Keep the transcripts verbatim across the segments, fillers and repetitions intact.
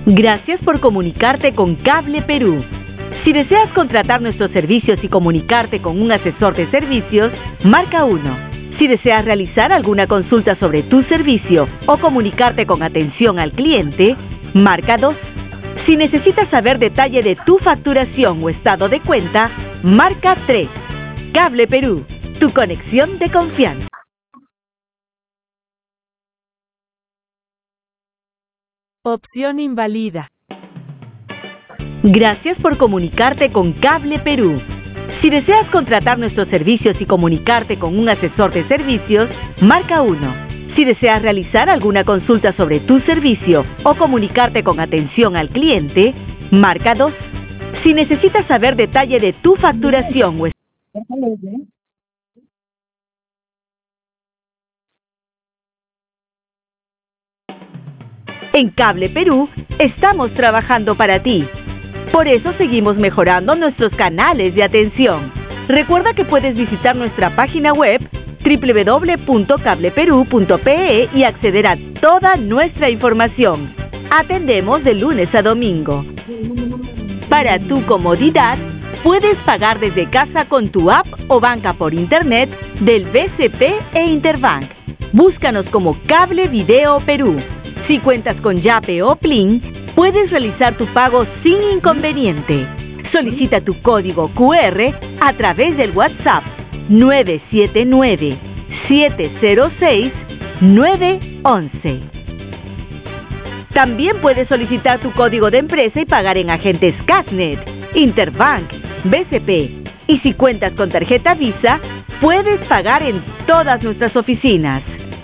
Gracias por comunicarte con Cable Perú. Si deseas contratar nuestros servicios y comunicarte con un asesor de servicios, marca uno. Si deseas realizar alguna consulta sobre tu servicio o comunicarte con atención al cliente, marca dos. Si necesitas saber detalle de tu facturación o estado de cuenta, marca tres. Cable Perú, tu conexión de confianza. Opción invalida. Gracias por comunicarte con Cable Perú. Si deseas contratar nuestros servicios y comunicarte con un asesor de servicios, marca uno. Si deseas realizar alguna consulta sobre tu servicio o comunicarte con atención al cliente, marca dos. Si necesitas saber detalle de tu facturación o En Cable Perú, estamos trabajando para ti. Por eso seguimos mejorando nuestros canales de atención. Recuerda que puedes visitar nuestra página web doble u doble u doble u punto cable perú punto pe e y acceder a toda nuestra información. Atendemos de lunes a domingo. Para tu comodidad, puedes pagar desde casa con tu app o banca por internet del B C P e Interbank. Búscanos como Cable Video Perú. Si cuentas con Yape o Plin, puedes realizar tu pago sin inconveniente. Solicita tu código cu erre a través del WhatsApp nueve siete nueve, siete cero seis, nueve once. También puedes solicitar tu código de empresa y pagar en agentes Casnet, Interbank, B C P. Y si cuentas con tarjeta Visa, puedes pagar en todas nuestras oficinas.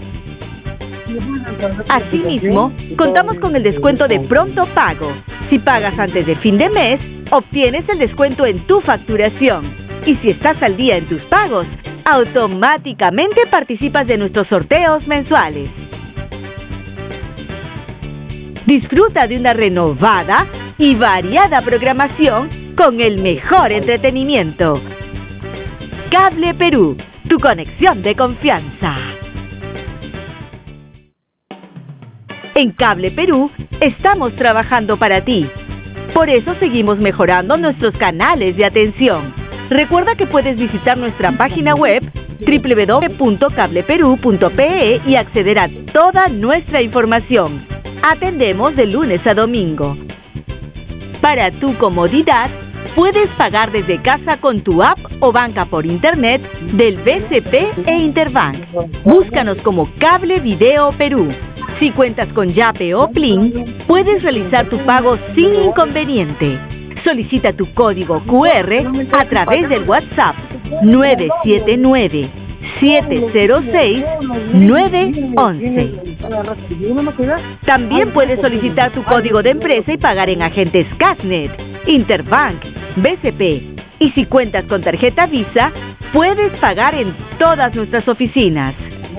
Asimismo, contamos con el descuento de pronto pago. Si pagas antes de fin de mes, obtienes el descuento en tu facturación. Y si estás al día en tus pagos, automáticamente participas de nuestros sorteos mensuales. Disfruta de una renovada y variada programación con el mejor entretenimiento. Cable Perú, tu conexión de confianza. En Cable Perú, estamos trabajando para ti. Por eso seguimos mejorando nuestros canales de atención. Recuerda que puedes visitar nuestra página web doble u doble u doble u punto cable perú punto pe e y acceder a toda nuestra información. Atendemos de lunes a domingo. Para tu comodidad, puedes pagar desde casa con tu app o banca por internet del B C P e Interbank. Búscanos como Cable Video Perú. Si cuentas con Yape o Plin, puedes realizar tu pago sin inconveniente. Solicita tu código cu erre a través del WhatsApp nueve siete nueve, siete cero seis, nueve once. También puedes solicitar tu código de empresa y pagar en agentes Casnet, Interbank, B C P. Y si cuentas con tarjeta Visa, puedes pagar en todas nuestras oficinas.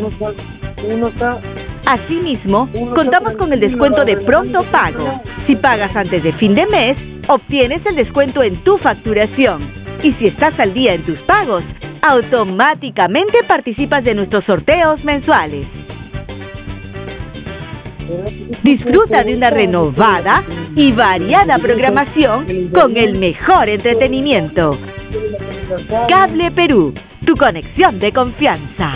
Asimismo, contamos con el descuento de pronto pago. Si pagas antes de fin de mes, obtienes el descuento en tu facturación. Y si estás al día en tus pagos, automáticamente participas de nuestros sorteos mensuales. Disfruta de una renovada y variada programación con el mejor entretenimiento. Cable Perú, tu conexión de confianza.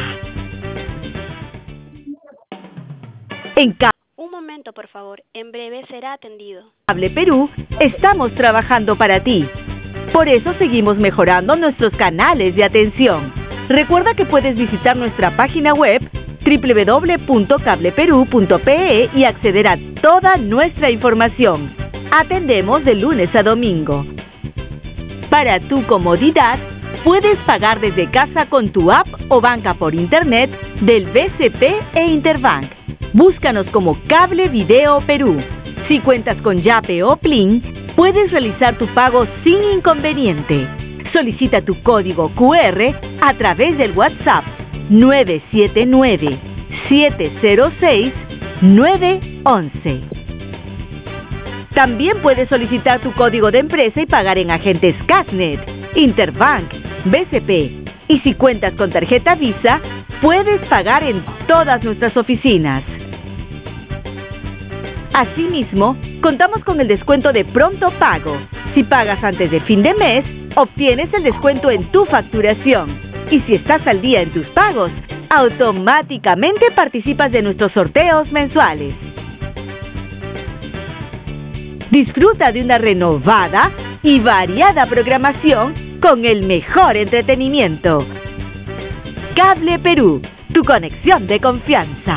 En Cable Un momento, por favor. En breve será atendido. Cable Perú, estamos trabajando para ti. Por eso seguimos mejorando nuestros canales de atención. Recuerda que puedes visitar nuestra página web doble u doble u doble u punto cable perú punto pe e y acceder a toda nuestra información. Atendemos de lunes a domingo. Para tu comodidad, puedes pagar desde casa con tu app o banca por internet del B C P e Interbank. Búscanos como Cable Video Perú. Si cuentas con Yape o Plin, puedes realizar tu pago sin inconveniente. Solicita tu código cu erre a través del WhatsApp nueve siete nueve, siete cero seis, nueve once. También puedes solicitar tu código de empresa y pagar en agentes Casnet, Interbank, B C P. Y si cuentas con tarjeta Visa, puedes pagar en todas nuestras oficinas. Asimismo, contamos con el descuento de pronto pago. Si pagas antes de fin de mes, obtienes el descuento en tu facturación. Y si estás al día en tus pagos, automáticamente participas de nuestros sorteos mensuales. Disfruta de una renovada y variada programación con el mejor entretenimiento. Cable Perú, tu conexión de confianza.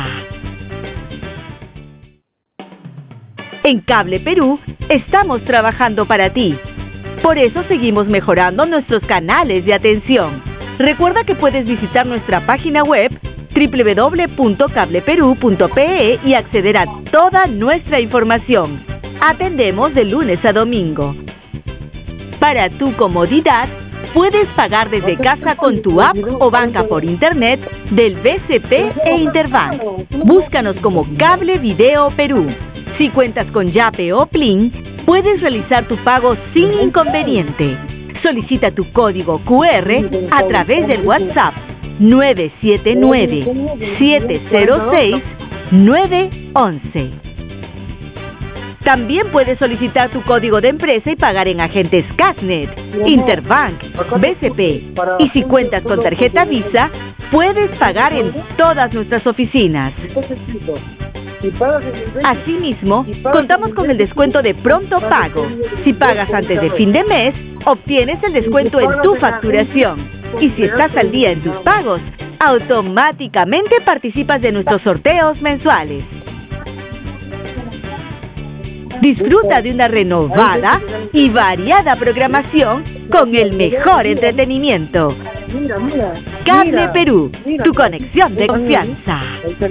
En Cable Perú estamos trabajando para ti. Por eso seguimos mejorando nuestros canales de atención. Recuerda que puedes visitar nuestra página web doble u doble u doble u punto cable perú punto pe e y acceder a toda nuestra información. Atendemos de lunes a domingo. Para tu comodidad, puedes pagar desde casa con tu app o banca por internet del B C P e Interbank. Búscanos como Cable Video Perú. Si cuentas con Yape o Plin, puedes realizar tu pago sin inconveniente. Solicita tu código cu erre a través del WhatsApp nueve siete nueve, siete cero seis, nueve once. También puedes solicitar tu código de empresa y pagar en agentes Casnet, Interbank, B C P. Y si cuentas con tarjeta Visa, puedes pagar en todas nuestras oficinas. Asimismo, contamos con el descuento de pronto pago. Si pagas antes de fin de mes, obtienes el descuento en tu facturación. Y si estás al día en tus pagos, automáticamente participas de nuestros sorteos mensuales. Disfruta de una renovada y variada programación con el mejor entretenimiento. Cable Perú, tu conexión de confianza.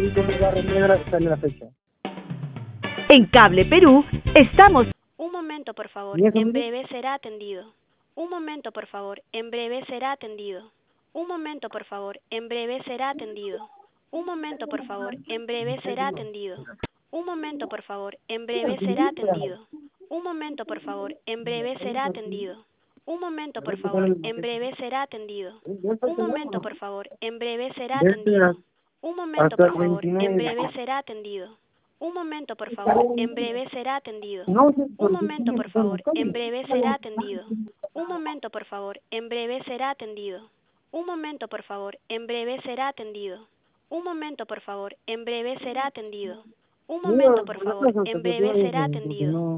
En Cable Perú estamos... Un momento, por favor. En breve será atendido. Un momento, por favor. En breve será atendido. Un momento, por favor. En breve será atendido. Un momento, por favor. En breve será atendido. Un momento, por favor. En breve será atendido. Un momento, por favor. En breve será atendido. Un momento, por favor. En breve será atendido. Un momento, por favor. En breve será atendido. Un momento, por favor. En breve será atendido. Un momento, por favor. En breve será atendido. Un momento, por favor. En breve será atendido. Un momento, por favor. En breve será atendido. Un momento, por favor. En breve será atendido. Un momento, por favor. En breve será atendido. Un momento, por favor. En breve será atendido.